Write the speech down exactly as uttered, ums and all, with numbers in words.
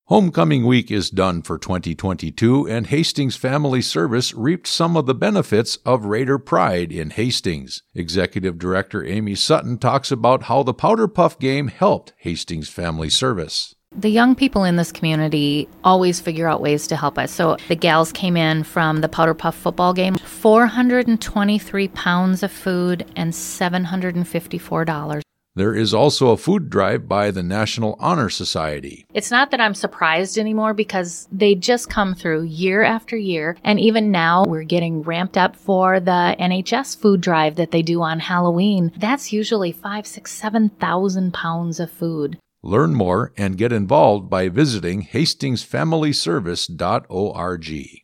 Homecoming week is done for twenty twenty-two, and Hastings Family Service reaped some of the benefits of Raider Pride in Hastings. Executive Director Amy Sutton talks about how the Powder Puff game helped Hastings Family Service. The young people in this community always figure out ways to help us. So the gals came in from the Powder Puff football game, four hundred twenty-three pounds of food and seven hundred fifty-four dollars. There is also a food drive by the National Honor Society. It's not that I'm surprised anymore because they just come through year after year. And even now we're getting ramped up for the N H S food drive that they do on Halloween. That's usually five, six, seven thousand pounds of food. Learn more and get involved by visiting hastings family service dot org.